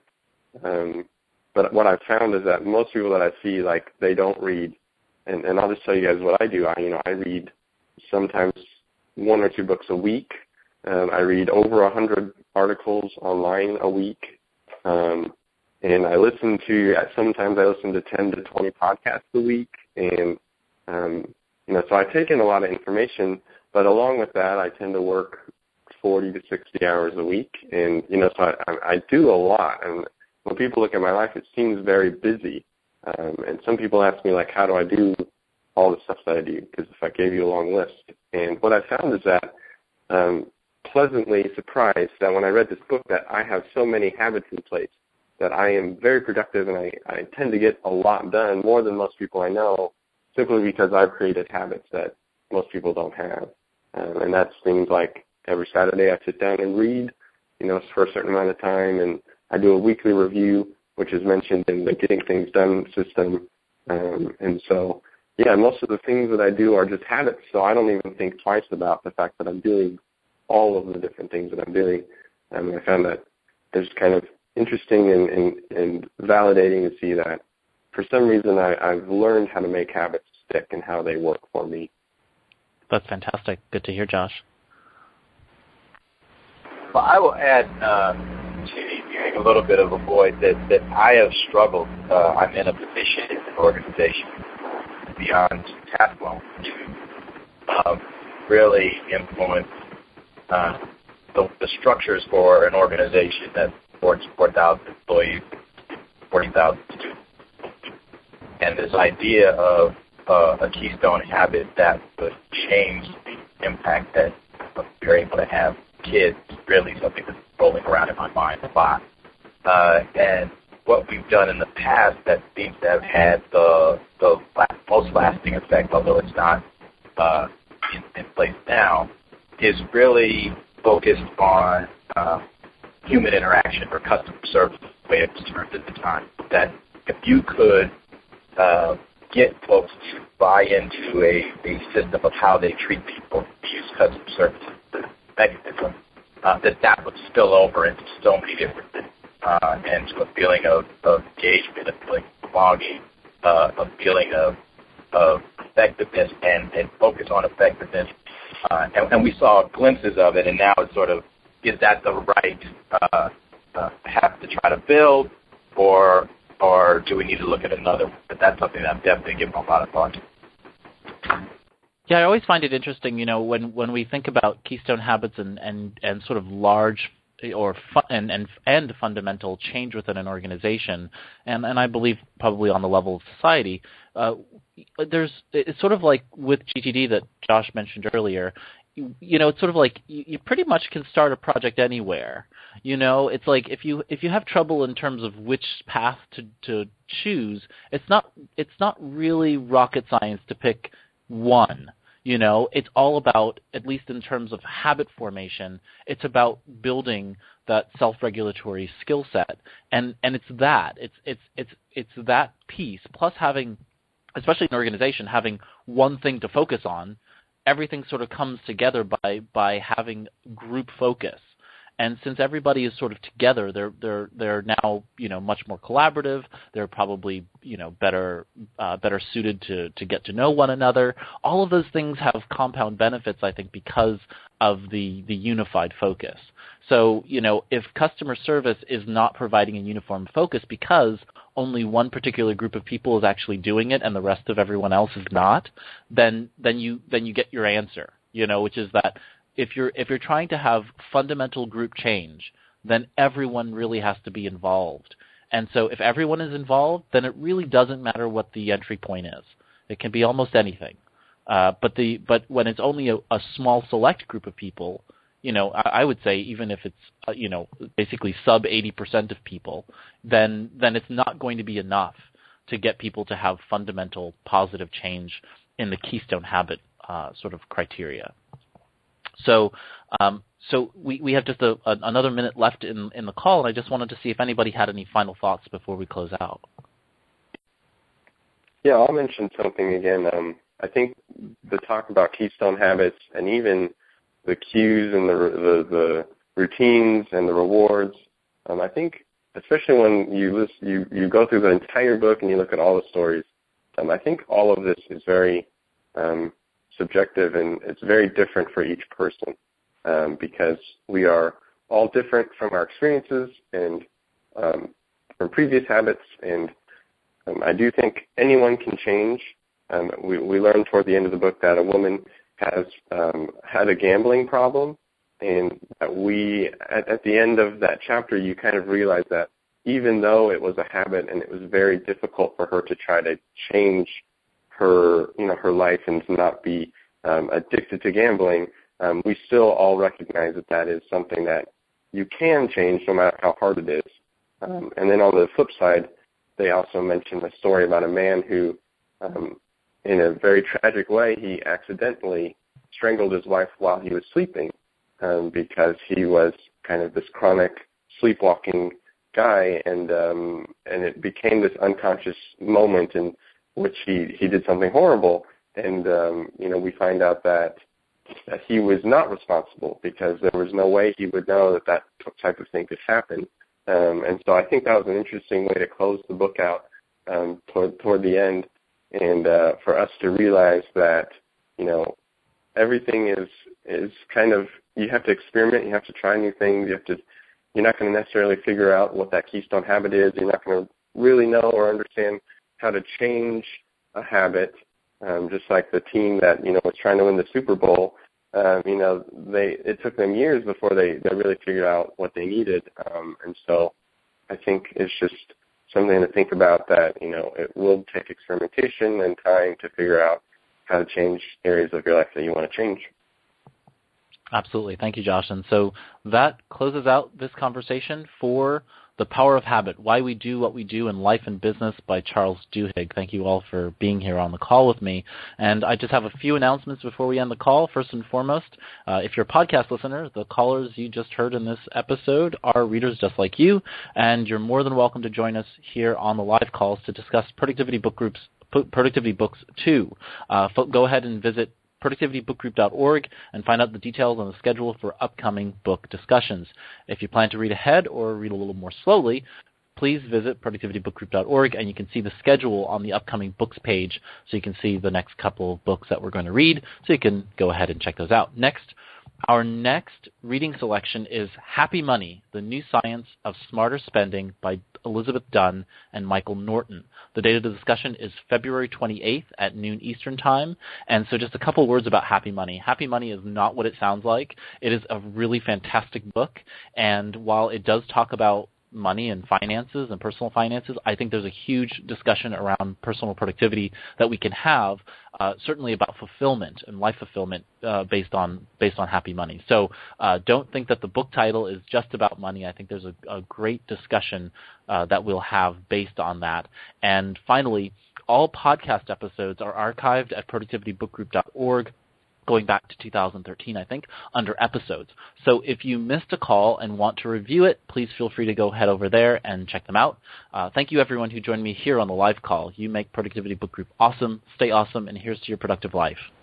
Um, but what I've found is that most people that I see, like, they don't read. And, and I'll just tell you guys what I do. I, you know, I read sometimes one or two books a week. Um, I read over a hundred articles online a week, um, and I listen to. Sometimes I listen to ten to twenty podcasts a week, and um, you know, so I take in a lot of information. But along with that, I tend to work forty to sixty hours a week, and you know, so I, I do a lot. And when people look at my life, it seems very busy. Um, and some people ask me, like, how do I do all the stuff that I do? Because if I gave you a long list, and what I found is that. Um, pleasantly surprised that when I read this book that I have so many habits in place that I am very productive, and I, I tend to get a lot done, more than most people I know, simply because I've created habits that most people don't have. Um, and that's things like every Saturday I sit down and read, you know, for a certain amount of time, and I do a weekly review, which is mentioned in the Getting Things Done system. Um, and so, yeah, most of the things that I do are just habits, so I don't even think twice about the fact that I'm doing all of the different things that I'm doing. Um, I found that it's kind of interesting and, and, and validating to see that for some reason I, I've learned how to make habits stick and how they work for me. That's fantastic. Good to hear, Josh. Well, I will add uh, to a little bit of a void that, that I have struggled. Uh, I'm in a position in an organization beyond task level to um, really influence Uh, the, the structures for an organization that supports four thousand employees, forty thousand students. And this idea of uh, a keystone habit that would change the impact that you're able to have kids is really something that's rolling around in my mind a lot. Uh, and what we've done in the past that seems to have had the, the most lasting effect, although it's not uh, in, in place now, is really focused on uh, human interaction or customer service, the way it was termed at the time. That if you could uh, get folks to buy into a, a system of how they treat people, use customer service mechanism, uh, that that would spill over into so many different things, uh, and to a feeling of, of engagement, a feeling of belonging, uh, a feeling of, of effectiveness and, and focus on effectiveness. Uh, and, and we saw glimpses of it, and now it's sort of, is that the right uh, uh, path to try to build, or or do we need to look at another one? But that's something that I'm definitely giving a lot of thought to. Yeah, I always find it interesting, you know, when, when we think about keystone habits and, and, and sort of large or fun, and, and and fundamental change within an organization, and, and I believe probably on the level of society, uh, there's it's sort of like with G T D that Josh mentioned earlier. You, you know, it's sort of like you, you pretty much can start a project anywhere. You know, it's like if you if you have trouble in terms of which path to, to choose, it's not it's not really rocket science to pick one. You know, it's all about, at least in terms of habit formation, it's about building that self-regulatory skill set, and and it's that it's it's it's it's that piece plus having, especially in an organization, having one thing to focus on. Everything sort of comes together by by having group focus, And since everybody is sort of together, they're they're they're now you know much more collaborative. They're probably you know better uh, better suited to to get to know one another. All of those things have compound benefits, I think, because of the the unified focus. So you know if customer service is not providing a uniform focus because only one particular group of people is actually doing it and the rest of everyone else is not, then then you then you get your answer, you know, which is that if you're if you're trying to have fundamental group change, then everyone really has to be involved. And so if everyone is involved, then it really doesn't matter what the entry point is. It can be almost anything. Uh, but the but when it's only a, a small select group of people, you know, I, I would say even if it's uh, you know basically sub eighty percent of people, then then it's not going to be enough to get people to have fundamental positive change in the Keystone Habit uh, sort of criteria. So um, so we, we have just a, a, another minute left in, in the call, and I just wanted to see if anybody had any final thoughts before we close out. Yeah, I'll mention something again. Um, I think the talk about Keystone Habits and even the cues and the the, the routines and the rewards, um, I think especially when you list, you, you go through the entire book and you look at all the stories, um, I think all of this is very um, subjective, and it's very different for each person um, because we are all different from our experiences and um, from previous habits, and um, I do think anyone can change. Um, we, we learned toward the end of the book that a woman has um, had a gambling problem, and that we, at, at the end of that chapter, you kind of realize that even though it was a habit and it was very difficult for her to try to change her, you know, her life and to not be um, addicted to gambling, um, we still all recognize that that is something that you can change no matter how hard it is. Um, and then on the flip side, they also mentioned a story about a man who, um, in a very tragic way, he accidentally strangled his wife while he was sleeping um, because he was kind of this chronic sleepwalking guy, and um, and it became this unconscious moment in which he, he did something horrible, and um, you know we find out that that he was not responsible because there was no way he would know that that type of thing could happen, um, and so I think that was an interesting way to close the book out um, toward toward the end, and uh, for us to realize that you know everything is is kind of, you have to experiment, you have to try new things, you have to. You're not going to necessarily figure out what that keystone habit is. You're not going to really know or understand how to change a habit. Um, just like the team that you know was trying to win the Super Bowl, um, you know, they it took them years before they, they really figured out what they needed. Um, and so, I think it's just something to think about, that you know it will take experimentation and time to figure out how to change areas of your life that you want to change. Absolutely. Thank you, Josh. And so that closes out this conversation for The Power of Habit, Why We Do What We Do in Life and Business by Charles Duhigg. Thank you all for being here on the call with me. And I just have a few announcements before we end the call. First and foremost, uh, if you're a podcast listener, the callers you just heard in this episode are readers just like you, and you're more than welcome to join us here on the live calls to discuss Productivity Book Group's Productivity Books two. Uh, go ahead and visit productivity book group dot org and find out the details on the schedule for upcoming book discussions. If you plan to read ahead or read a little more slowly, please visit productivity book group dot org, and you can see the schedule on the upcoming books page, so you can see the next couple of books that we're going to read, so you can go ahead and check those out. Next, our next reading selection is Happy Money, The New Science of Smarter Spending by Elizabeth Dunn and Michael Norton. The date of the discussion is February twenty-eighth at noon Eastern Time. And so just a couple words about Happy Money. Happy Money is not what it sounds like. It is a really fantastic book. And while it does talk about money and finances and personal finances, I think there's a huge discussion around personal productivity that we can have, uh, certainly about fulfillment and life fulfillment uh, based on based on Happy Money. So uh, don't think that the book title is just about money. I think there's a, a great discussion uh, that we'll have based on that. And finally, all podcast episodes are archived at productivity book group dot org. Going back to two thousand thirteen, I think, under episodes. So if you missed a call and want to review it, please feel free to go head over there and check them out. Uh, thank you, everyone who joined me here on the live call. You make Productivity Book Group awesome. Stay awesome, and here's to your productive life.